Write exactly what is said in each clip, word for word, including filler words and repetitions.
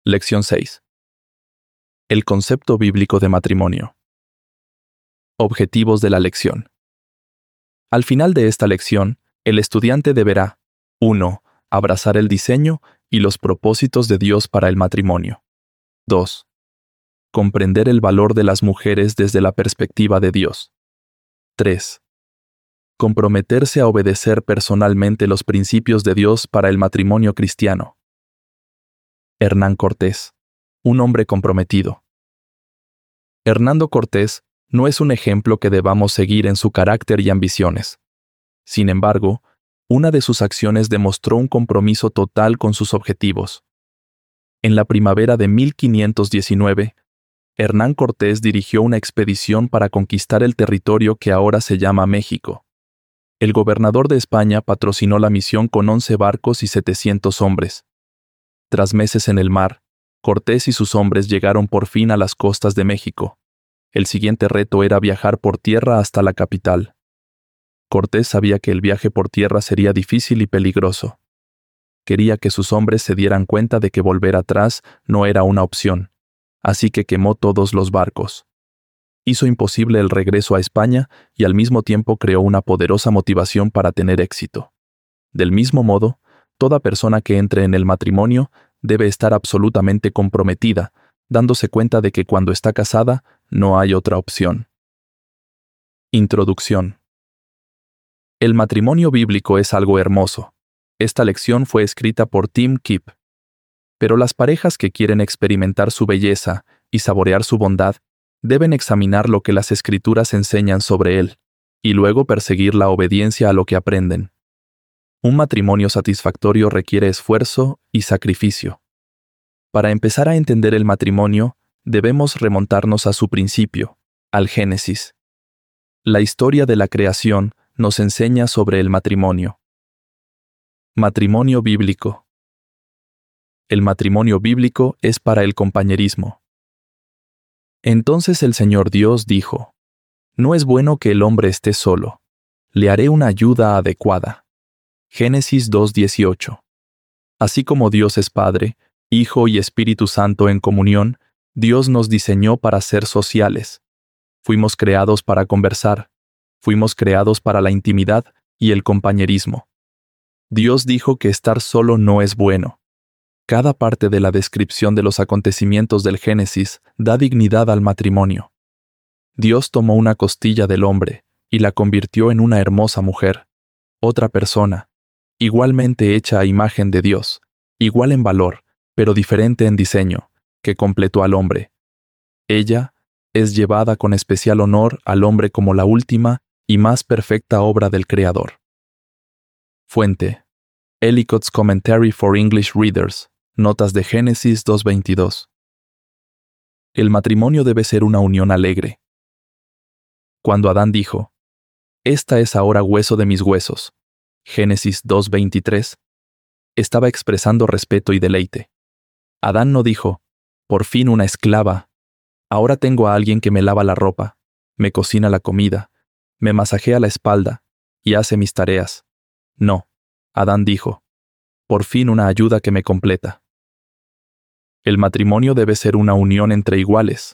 Lección seis. El concepto bíblico de matrimonio. Objetivos de la lección. Al final de esta lección, el estudiante deberá uno. Abrazar el diseño y los propósitos de Dios para el matrimonio. dos. Comprender el valor de las mujeres desde la perspectiva de Dios. tres. Comprometerse a obedecer personalmente los principios de Dios para el matrimonio cristiano. Hernán Cortés, un hombre comprometido. Hernando Cortés no es un ejemplo que debamos seguir en su carácter y ambiciones. Sin embargo, una de sus acciones demostró un compromiso total con sus objetivos. En la primavera de mil quinientos diecinueve, Hernán Cortés dirigió una expedición para conquistar el territorio que ahora se llama México. El gobernador de España patrocinó la misión con once barcos y setecientos hombres. Tras meses en el mar, Cortés y sus hombres llegaron por fin a las costas de México. El siguiente reto era viajar por tierra hasta la capital. Cortés sabía que el viaje por tierra sería difícil y peligroso. Quería que sus hombres se dieran cuenta de que volver atrás no era una opción, así que quemó todos los barcos. Hizo imposible el regreso a España y al mismo tiempo creó una poderosa motivación para tener éxito. Del mismo modo, toda persona que entre en el matrimonio debe estar absolutamente comprometida, dándose cuenta de que cuando está casada no hay otra opción. Introducción. El matrimonio bíblico es algo hermoso. Esta lección fue escrita por Tim Keep. Pero las parejas que quieren experimentar su belleza y saborear su bondad deben examinar lo que las Escrituras enseñan sobre él, y luego perseguir la obediencia a lo que aprenden. Un matrimonio satisfactorio requiere esfuerzo y sacrificio. Para empezar a entender el matrimonio, debemos remontarnos a su principio, al Génesis. La historia de la creación nos enseña sobre el matrimonio. Matrimonio bíblico. El matrimonio bíblico es para el compañerismo. Entonces el Señor Dios dijo: No es bueno que el hombre esté solo. Le haré una ayuda adecuada. Génesis dos dieciocho. Así como Dios es Padre, Hijo y Espíritu Santo en comunión, Dios nos diseñó para ser sociales. Fuimos creados para conversar. Fuimos creados para la intimidad y el compañerismo. Dios dijo que estar solo no es bueno. Cada parte de la descripción de los acontecimientos del Génesis da dignidad al matrimonio. Dios tomó una costilla del hombre y la convirtió en una hermosa mujer, otra persona, igualmente hecha a imagen de Dios, igual en valor, pero diferente en diseño, que completó al hombre. Ella es llevada con especial honor al hombre como la última y más perfecta obra del Creador. Fuente: Ellicott's Commentary for English Readers, Notas de Génesis dos veintidós. El matrimonio debe ser una unión alegre. Cuando Adán dijo: Esta es ahora hueso de mis huesos, Génesis dos veintitrés, estaba expresando respeto y deleite. Adán no dijo: Por fin una esclava. Ahora tengo a alguien que me lava la ropa, me cocina la comida, me masajea la espalda y hace mis tareas. No, Adán dijo: Por fin una ayuda que me completa. El matrimonio debe ser una unión entre iguales.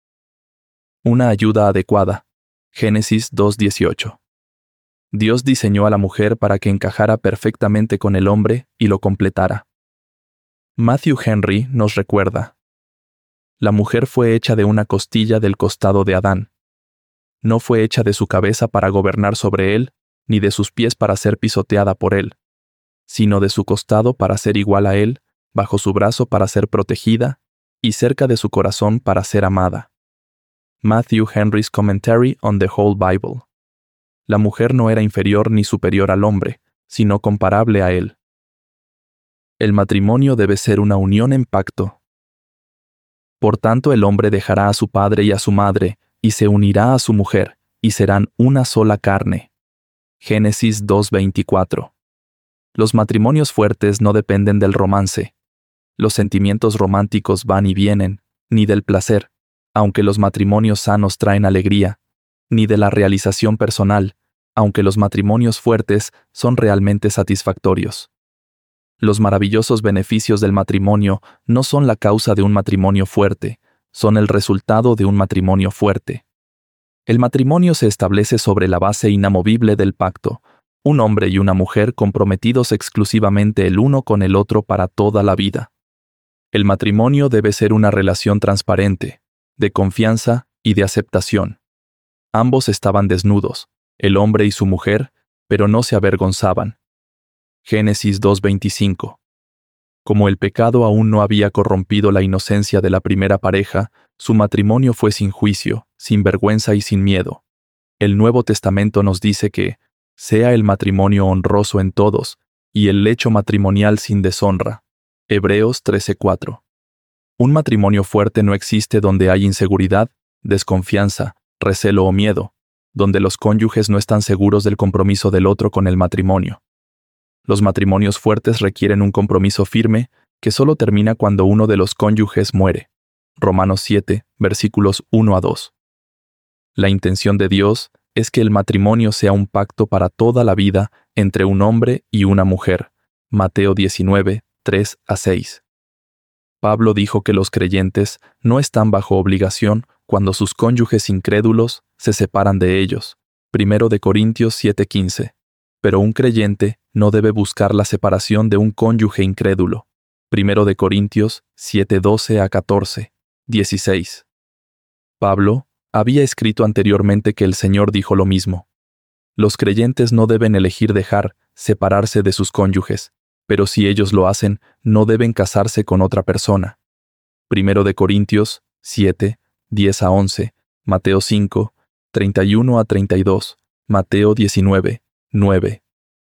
Una ayuda adecuada. Génesis dos dieciocho. Dios diseñó a la mujer para que encajara perfectamente con el hombre y lo completara. Matthew Henry nos recuerda: La mujer fue hecha de una costilla del costado de Adán. No fue hecha de su cabeza para gobernar sobre él, ni de sus pies para ser pisoteada por él, sino de su costado para ser igual a él, bajo su brazo para ser protegida, y cerca de su corazón para ser amada. Matthew Henry's Commentary on the Whole Bible. La mujer no era inferior ni superior al hombre, sino comparable a él. El matrimonio debe ser una unión en pacto. Por tanto, el hombre dejará a su padre y a su madre, y se unirá a su mujer, y serán una sola carne. Génesis dos veinticuatro. Los matrimonios fuertes no dependen del romance. Los sentimientos románticos van y vienen, ni del placer, aunque los matrimonios sanos traen alegría, ni de la realización personal, aunque los matrimonios fuertes son realmente satisfactorios. Los maravillosos beneficios del matrimonio no son la causa de un matrimonio fuerte, son el resultado de un matrimonio fuerte. El matrimonio se establece sobre la base inamovible del pacto, un hombre y una mujer comprometidos exclusivamente el uno con el otro para toda la vida. El matrimonio debe ser una relación transparente, de confianza y de aceptación. Ambos estaban desnudos, el hombre y su mujer, pero no se avergonzaban. Génesis dos veinticinco. Como el pecado aún no había corrompido la inocencia de la primera pareja, su matrimonio fue sin juicio, sin vergüenza y sin miedo. El Nuevo Testamento nos dice que sea el matrimonio honroso en todos, y el lecho matrimonial sin deshonra. Hebreos trece cuatro. Un matrimonio fuerte no existe donde hay inseguridad, desconfianza, recelo o miedo, donde los cónyuges no están seguros del compromiso del otro con el matrimonio. Los matrimonios fuertes requieren un compromiso firme que solo termina cuando uno de los cónyuges muere. Romanos siete, versículos uno a dos. La intención de Dios es que el matrimonio sea un pacto para toda la vida entre un hombre y una mujer. Mateo diecinueve, tres a seis. Pablo dijo que los creyentes no están bajo obligación cuando sus cónyuges incrédulos se separan de ellos. Primero de Corintios siete quince. Pero un creyente no debe buscar la separación de un cónyuge incrédulo. Primero de Corintios siete doce a catorce, dieciséis. Pablo había escrito anteriormente que el Señor dijo lo mismo. Los creyentes no deben elegir dejar separarse de sus cónyuges, pero si ellos lo hacen, no deben casarse con otra persona. Primero de Corintios siete, diez a once, Mateo cinco, treinta y uno a treinta y dos, Mateo diecinueve, nueve.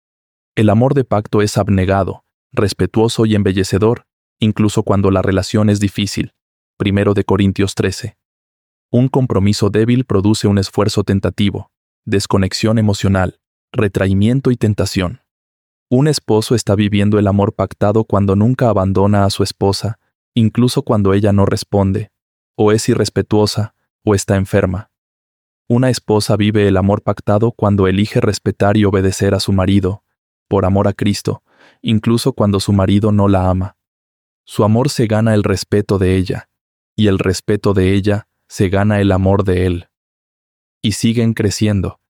El amor de pacto es abnegado, respetuoso y embellecedor, incluso cuando la relación es difícil. Primero de Corintios trece. Un compromiso débil produce un esfuerzo tentativo, desconexión emocional, retraimiento y tentación. Un esposo está viviendo el amor pactado cuando nunca abandona a su esposa, incluso cuando ella no responde, o es irrespetuosa, o está enferma. Una esposa vive el amor pactado cuando elige respetar y obedecer a su marido, por amor a Cristo, incluso cuando su marido no la ama. Su amor se gana el respeto de ella, y el respeto de ella se gana el amor de él. Y siguen creciendo.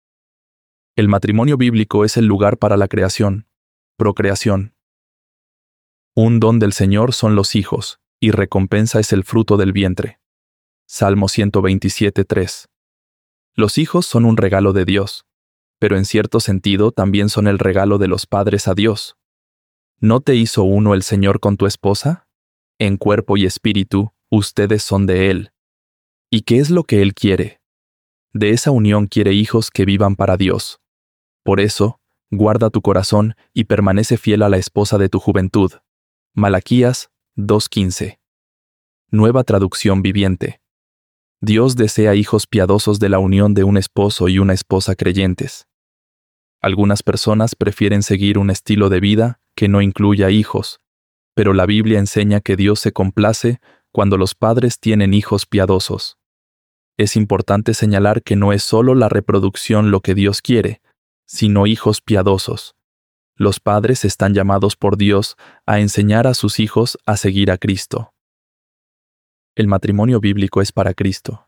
El matrimonio bíblico es el lugar para la creación, procreación. Un don del Señor son los hijos, y recompensa es el fruto del vientre. Salmo ciento veintisiete, tres. Los hijos son un regalo de Dios, pero en cierto sentido también son el regalo de los padres a Dios. ¿No te hizo uno el Señor con tu esposa? En cuerpo y espíritu, ustedes son de Él. ¿Y qué es lo que Él quiere? De esa unión quiere hijos que vivan para Dios. Por eso, guarda tu corazón y permanece fiel a la esposa de tu juventud. Malaquías dos quince. Nueva traducción viviente. Dios desea hijos piadosos de la unión de un esposo y una esposa creyentes. Algunas personas prefieren seguir un estilo de vida que no incluya hijos, pero la Biblia enseña que Dios se complace cuando los padres tienen hijos piadosos. Es importante señalar que no es solo la reproducción lo que Dios quiere, sino hijos piadosos. Los padres están llamados por Dios a enseñar a sus hijos a seguir a Cristo. El matrimonio bíblico es para Cristo.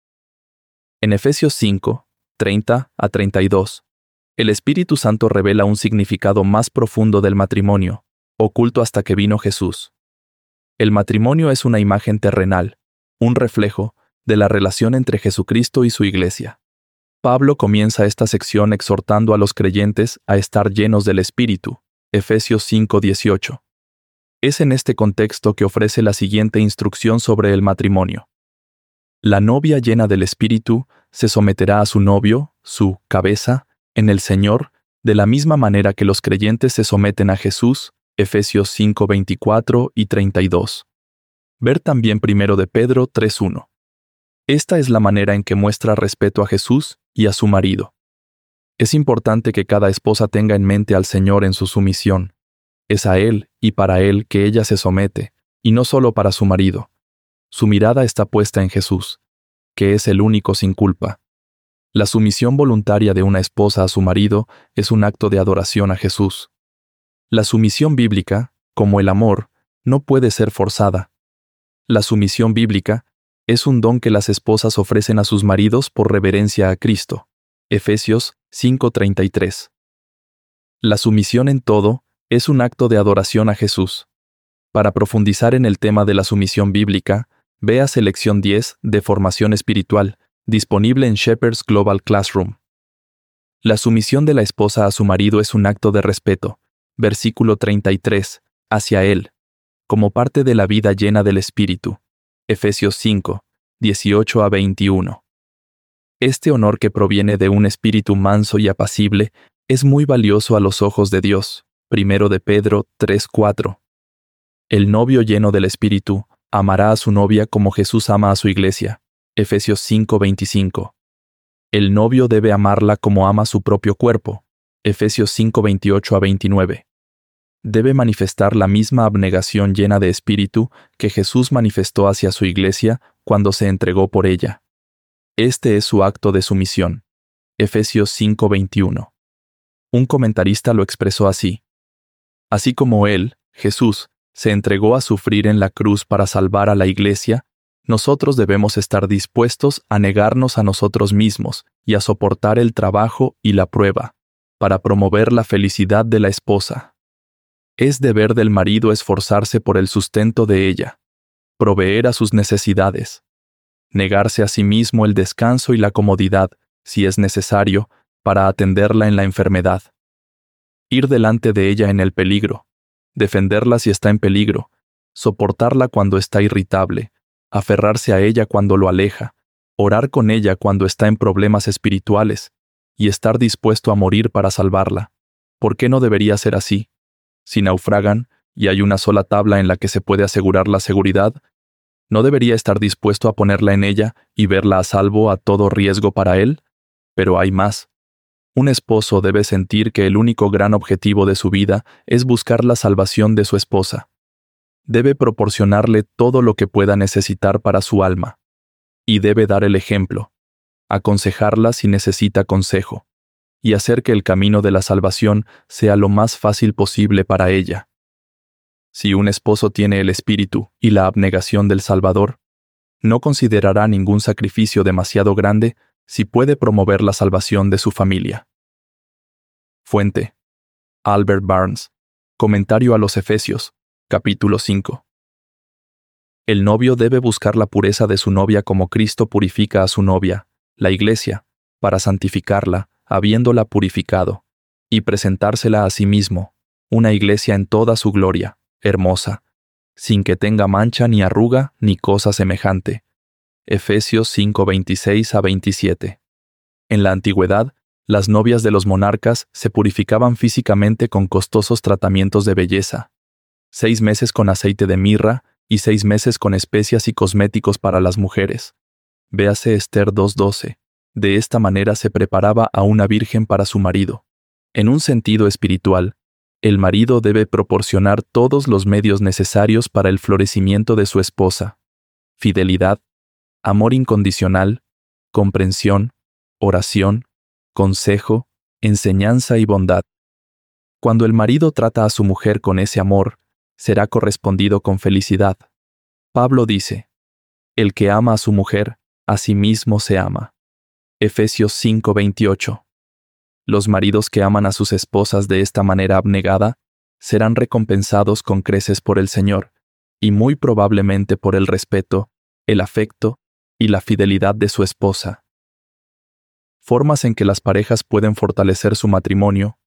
En Efesios cinco, treinta a treinta y dos, el Espíritu Santo revela un significado más profundo del matrimonio, oculto hasta que vino Jesús. El matrimonio es una imagen terrenal, un reflejo de la relación entre Jesucristo y su Iglesia. Pablo comienza esta sección exhortando a los creyentes a estar llenos del Espíritu, Efesios cinco dieciocho. Es en este contexto que ofrece la siguiente instrucción sobre el matrimonio. La novia llena del Espíritu se someterá a su novio, su cabeza, en el Señor, de la misma manera que los creyentes se someten a Jesús, Efesios cinco veinticuatro y treinta y dos. Ver también primero de Pedro tres uno. Esta es la manera en que muestra respeto a Jesús y a su marido. Es importante que cada esposa tenga en mente al Señor en su sumisión. Es a Él y para Él que ella se somete, y no solo para su marido. Su mirada está puesta en Jesús, que es el único sin culpa. La sumisión voluntaria de una esposa a su marido es un acto de adoración a Jesús. La sumisión bíblica, como el amor, no puede ser forzada. La sumisión bíblica es un don que las esposas ofrecen a sus maridos por reverencia a Cristo. Efesios cinco treinta y tres. La sumisión en todo es un acto de adoración a Jesús. Para profundizar en el tema de la sumisión bíblica, vea Selección diez de Formación Espiritual, disponible en Shepherd's Global Classroom. La sumisión de la esposa a su marido es un acto de respeto, versículo treinta y tres, hacia él, como parte de la vida llena del Espíritu. Efesios cinco, dieciocho a veintiuno. Este honor que proviene de un espíritu manso y apacible es muy valioso a los ojos de Dios. Primero de Pedro tres cuatro. El novio lleno del Espíritu amará a su novia como Jesús ama a su iglesia. Efesios cinco veinticinco. El novio debe amarla como ama su propio cuerpo. Efesios cinco veintiocho a veintinueve. Debe manifestar la misma abnegación llena de espíritu que Jesús manifestó hacia su iglesia cuando se entregó por ella. Este es su acto de sumisión. Efesios cinco veintiuno. Un comentarista lo expresó así: así como Él, Jesús, se entregó a sufrir en la cruz para salvar a la iglesia, nosotros debemos estar dispuestos a negarnos a nosotros mismos y a soportar el trabajo y la prueba, para promover la felicidad de la esposa. Es deber del marido esforzarse por el sustento de ella, proveer a sus necesidades, negarse a sí mismo el descanso y la comodidad, si es necesario, para atenderla en la enfermedad, ir delante de ella en el peligro, defenderla si está en peligro, soportarla cuando está irritable, aferrarse a ella cuando lo aleja, orar con ella cuando está en problemas espirituales, y estar dispuesto a morir para salvarla. ¿Por qué no debería ser así? Si naufragan, y hay una sola tabla en la que se puede asegurar la seguridad, ¿no debería estar dispuesto a ponerla en ella y verla a salvo a todo riesgo para él? Pero hay más. Un esposo debe sentir que el único gran objetivo de su vida es buscar la salvación de su esposa. Debe proporcionarle todo lo que pueda necesitar para su alma. Y debe dar el ejemplo, aconsejarla si necesita consejo, y hacer que el camino de la salvación sea lo más fácil posible para ella. Si un esposo tiene el espíritu y la abnegación del Salvador, no considerará ningún sacrificio demasiado grande si puede promover la salvación de su familia. Fuente: Albert Barnes. Comentario a los Efesios, capítulo cinco. El novio debe buscar la pureza de su novia como Cristo purifica a su novia, la iglesia, para santificarla, habiéndola purificado, y presentársela a sí mismo, una iglesia en toda su gloria, hermosa, sin que tenga mancha ni arruga ni cosa semejante. Efesios cinco veintiséis a veintisiete. En la antigüedad, las novias de los monarcas se purificaban físicamente con costosos tratamientos de belleza, seis meses con aceite de mirra y seis meses con especias y cosméticos para las mujeres. Véase Esther dos doce. De esta manera se preparaba a una virgen para su marido. En un sentido espiritual, el marido debe proporcionar todos los medios necesarios para el florecimiento de su esposa: fidelidad, amor incondicional, comprensión, oración, consejo, enseñanza y bondad. Cuando el marido trata a su mujer con ese amor, será correspondido con felicidad. Pablo dice: el que ama a su mujer, a sí mismo se ama. Efesios cinco veintiocho. Los maridos que aman a sus esposas de esta manera abnegada serán recompensados con creces por el Señor, y muy probablemente por el respeto, el afecto y la fidelidad de su esposa. Formas en que las parejas pueden fortalecer su matrimonio.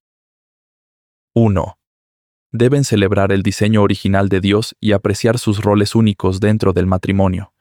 uno. Deben celebrar el diseño original de Dios y apreciar sus roles únicos dentro del matrimonio.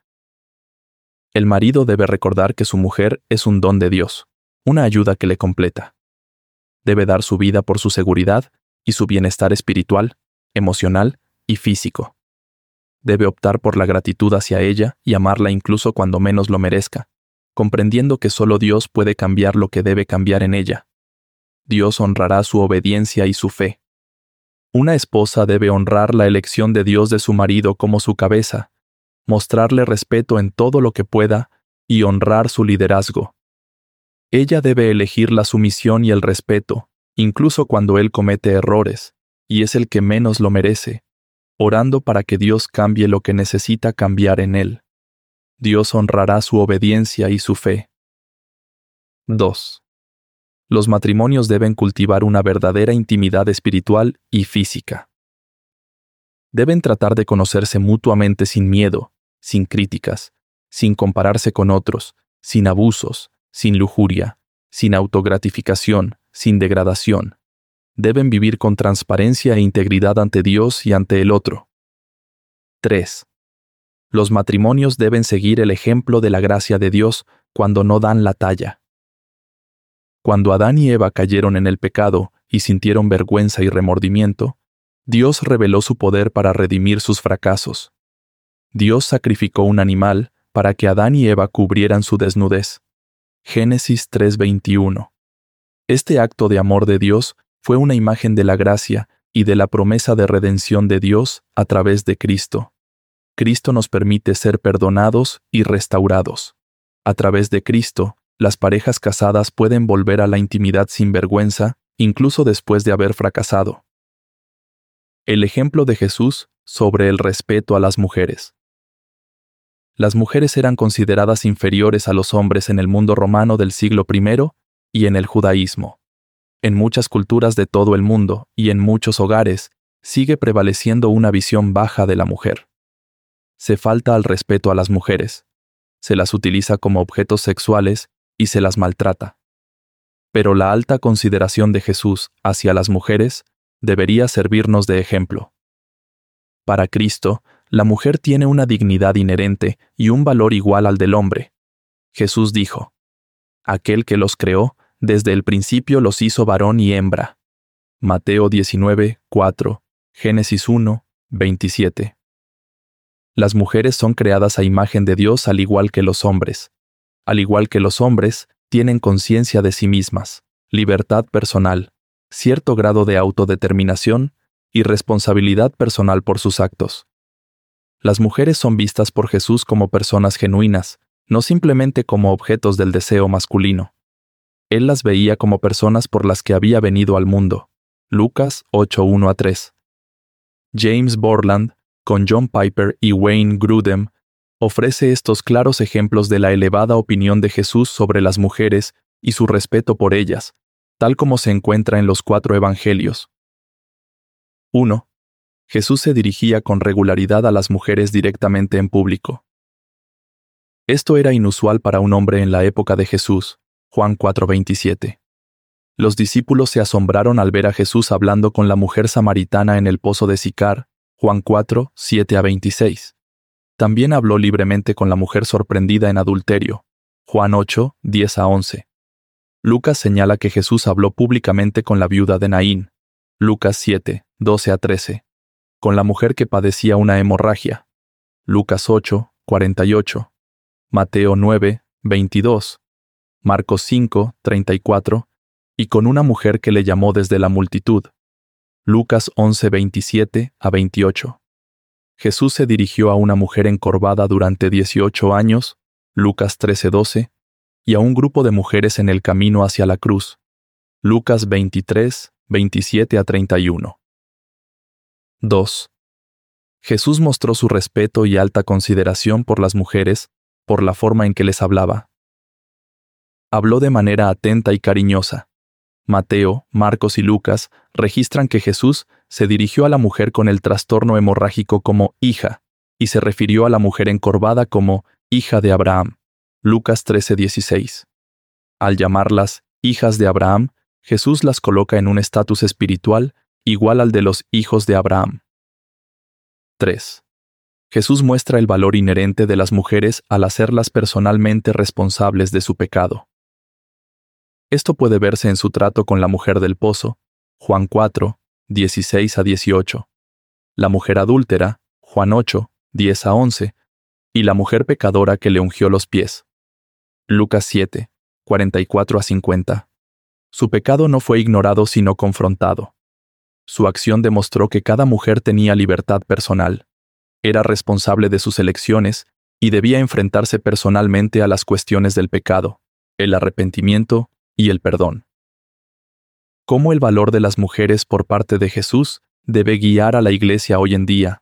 El marido debe recordar que su mujer es un don de Dios, una ayuda que le completa. Debe dar su vida por su seguridad y su bienestar espiritual, emocional y físico. Debe optar por la gratitud hacia ella y amarla incluso cuando menos lo merezca, comprendiendo que solo Dios puede cambiar lo que debe cambiar en ella. Dios honrará su obediencia y su fe. Una esposa debe honrar la elección de Dios de su marido como su cabeza, mostrarle respeto en todo lo que pueda y honrar su liderazgo. Ella debe elegir la sumisión y el respeto, incluso cuando él comete errores, y es el que menos lo merece, orando para que Dios cambie lo que necesita cambiar en él. Dios honrará su obediencia y su fe. dos. Los matrimonios deben cultivar una verdadera intimidad espiritual y física. Deben tratar de conocerse mutuamente sin miedo, sin críticas, sin compararse con otros, sin abusos, sin lujuria, sin autogratificación, sin degradación. Deben vivir con transparencia e integridad ante Dios y ante el otro. tres. Los matrimonios deben seguir el ejemplo de la gracia de Dios cuando no dan la talla. Cuando Adán y Eva cayeron en el pecado y sintieron vergüenza y remordimiento, Dios reveló su poder para redimir sus fracasos. Dios sacrificó un animal para que Adán y Eva cubrieran su desnudez. Génesis tres veintiuno. Este acto de amor de Dios fue una imagen de la gracia y de la promesa de redención de Dios a través de Cristo. Cristo nos permite ser perdonados y restaurados. A través de Cristo, las parejas casadas pueden volver a la intimidad sin vergüenza, incluso después de haber fracasado. El ejemplo de Jesús sobre el respeto a las mujeres. Las mujeres eran consideradas inferiores a los hombres en el mundo romano del siglo primero y en el judaísmo. En muchas culturas de todo el mundo y en muchos hogares, sigue prevaleciendo una visión baja de la mujer. Se falta al respeto a las mujeres, se las utiliza como objetos sexuales y se las maltrata. Pero la alta consideración de Jesús hacia las mujeres debería servirnos de ejemplo. Para Cristo, la mujer tiene una dignidad inherente y un valor igual al del hombre. Jesús dijo: «Aquel que los creó, desde el principio los hizo varón y hembra». Mateo diecinueve, cuatro, Génesis uno, veintisiete. Las mujeres son creadas a imagen de Dios al igual que los hombres. Al igual que los hombres, tienen conciencia de sí mismas, libertad personal, cierto grado de autodeterminación y responsabilidad personal por sus actos. Las mujeres son vistas por Jesús como personas genuinas, no simplemente como objetos del deseo masculino. Él las veía como personas por las que había venido al mundo. Lucas ocho, uno a tres. James Borland, con John Piper y Wayne Grudem, ofrece estos claros ejemplos de la elevada opinión de Jesús sobre las mujeres y su respeto por ellas, tal como se encuentra en los cuatro evangelios. uno. Jesús se dirigía con regularidad a las mujeres directamente en público. Esto era inusual para un hombre en la época de Jesús, Juan cuatro veintisiete. Los discípulos se asombraron al ver a Jesús hablando con la mujer samaritana en el pozo de Sicar, Juan cuatro, siete a veintiséis. También habló libremente con la mujer sorprendida en adulterio, Juan ocho, diez a once. Lucas señala que Jesús habló públicamente con la viuda de Naín, Lucas siete, doce a trece. Con la mujer que padecía una hemorragia, Lucas ocho, cuarenta y ocho. Mateo nueve, veintidós. Marcos cinco, treinta y cuatro. Y con una mujer que le llamó desde la multitud, Lucas once, veintisiete a veintiocho. Jesús se dirigió a una mujer encorvada durante dieciocho años, Lucas trece, doce, y a un grupo de mujeres en el camino hacia la cruz, Lucas veintitrés, veintisiete a treinta y uno. dos. Jesús mostró su respeto y alta consideración por las mujeres por la forma en que les hablaba. Habló de manera atenta y cariñosa. Mateo, Marcos y Lucas registran que Jesús se dirigió a la mujer con el trastorno hemorrágico como hija, y se refirió a la mujer encorvada como hija de Abraham. Lucas trece, dieciséis. Al llamarlas hijas de Abraham, Jesús las coloca en un estatus espiritual igual al de los hijos de Abraham. tres. Jesús muestra el valor inherente de las mujeres al hacerlas personalmente responsables de su pecado. Esto puede verse en su trato con la mujer del pozo, Juan cuatro, dieciséis a dieciocho, la mujer adúltera, Juan ocho, diez a once, y la mujer pecadora que le ungió los pies, Lucas siete, cuarenta y cuatro a cincuenta. Su pecado no fue ignorado sino confrontado. Su acción demostró que cada mujer tenía libertad personal, era responsable de sus elecciones y debía enfrentarse personalmente a las cuestiones del pecado, el arrepentimiento y el perdón. Cómo el valor de las mujeres por parte de Jesús debe guiar a la Iglesia hoy en día.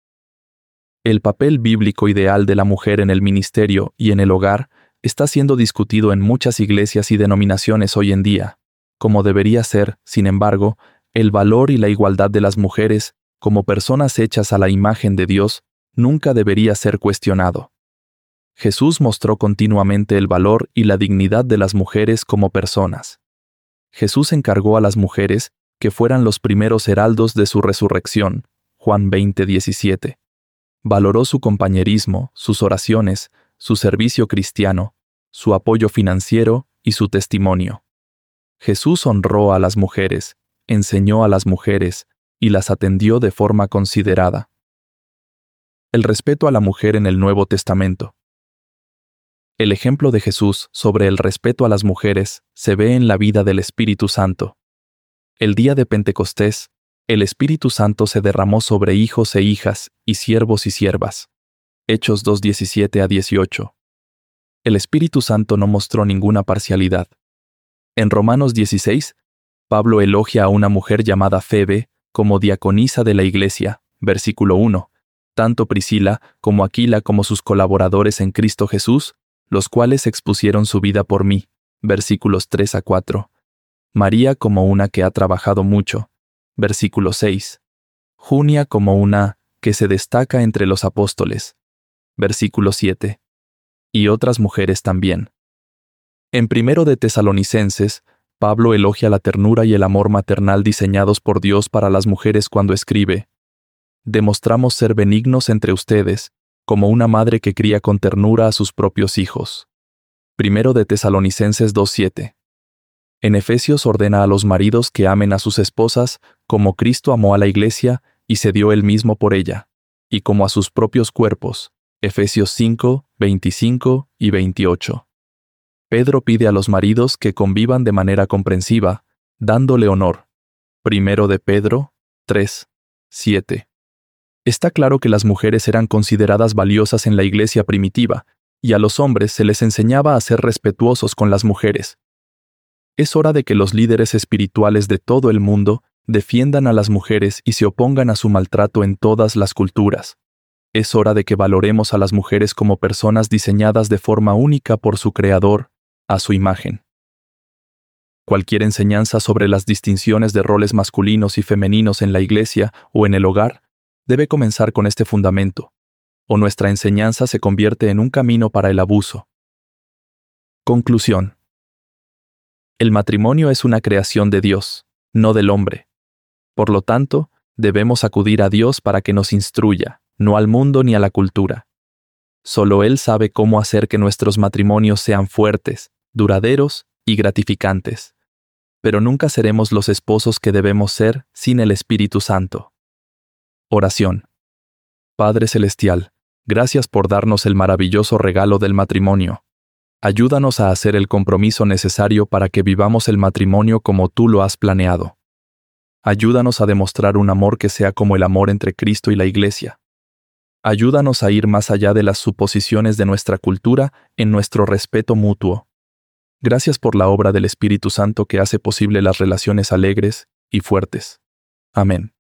El papel bíblico ideal de la mujer en el ministerio y en el hogar está siendo discutido en muchas iglesias y denominaciones hoy en día, como debería ser, sin embargo, el valor y la igualdad de las mujeres, como personas hechas a la imagen de Dios, nunca debería ser cuestionado. Jesús mostró continuamente el valor y la dignidad de las mujeres como personas. Jesús encargó a las mujeres que fueran los primeros heraldos de su resurrección, Juan veinte diecisiete. Valoró su compañerismo, sus oraciones, su servicio cristiano, su apoyo financiero y su testimonio. Jesús honró a las mujeres, enseñó a las mujeres y las atendió de forma considerada. El respeto a la mujer en el Nuevo Testamento. El ejemplo de Jesús sobre el respeto a las mujeres se ve en la vida del Espíritu Santo. El día de Pentecostés, el Espíritu Santo se derramó sobre hijos e hijas y siervos y siervas. Hechos dos diecisiete a dieciocho. El Espíritu Santo no mostró ninguna parcialidad. En Romanos dieciséis, Pablo elogia a una mujer llamada Febe como diaconisa de la iglesia, versículo uno. Tanto Priscila como Aquila como sus colaboradores en Cristo Jesús, los cuales expusieron su vida por mí, versículos tres a cuatro. María como una que ha trabajado mucho, versículo seis. Junia como una que se destaca entre los apóstoles, versículo siete. Y otras mujeres también. En primero de Tesalonicenses, Pablo elogia la ternura y el amor maternal diseñados por Dios para las mujeres cuando escribe: demostramos ser benignos entre ustedes, como una madre que cría con ternura a sus propios hijos. Primero de Tesalonicenses dos siete. En Efesios ordena a los maridos que amen a sus esposas, como Cristo amó a la iglesia y se dio él mismo por ella, y como a sus propios cuerpos. Efesios cinco, veinticinco y veintiocho. Pedro pide a los maridos que convivan de manera comprensiva, dándole honor. Primero de Pedro tres, siete. Está claro que las mujeres eran consideradas valiosas en la iglesia primitiva, y a los hombres se les enseñaba a ser respetuosos con las mujeres. Es hora de que los líderes espirituales de todo el mundo defiendan a las mujeres y se opongan a su maltrato en todas las culturas. Es hora de que valoremos a las mujeres como personas diseñadas de forma única por su Creador, a su imagen. Cualquier enseñanza sobre las distinciones de roles masculinos y femeninos en la iglesia o en el hogar debe comenzar con este fundamento, o nuestra enseñanza se convierte en un camino para el abuso. Conclusión. El matrimonio es una creación de Dios, no del hombre. Por lo tanto, debemos acudir a Dios para que nos instruya, no al mundo ni a la cultura. Solo Él sabe cómo hacer que nuestros matrimonios sean fuertes, duraderos y gratificantes. Pero nunca seremos los esposos que debemos ser sin el Espíritu Santo. Oración. Padre Celestial, gracias por darnos el maravilloso regalo del matrimonio. Ayúdanos a hacer el compromiso necesario para que vivamos el matrimonio como tú lo has planeado. Ayúdanos a demostrar un amor que sea como el amor entre Cristo y la Iglesia. Ayúdanos a ir más allá de las suposiciones de nuestra cultura en nuestro respeto mutuo. Gracias por la obra del Espíritu Santo que hace posible las relaciones alegres y fuertes. Amén.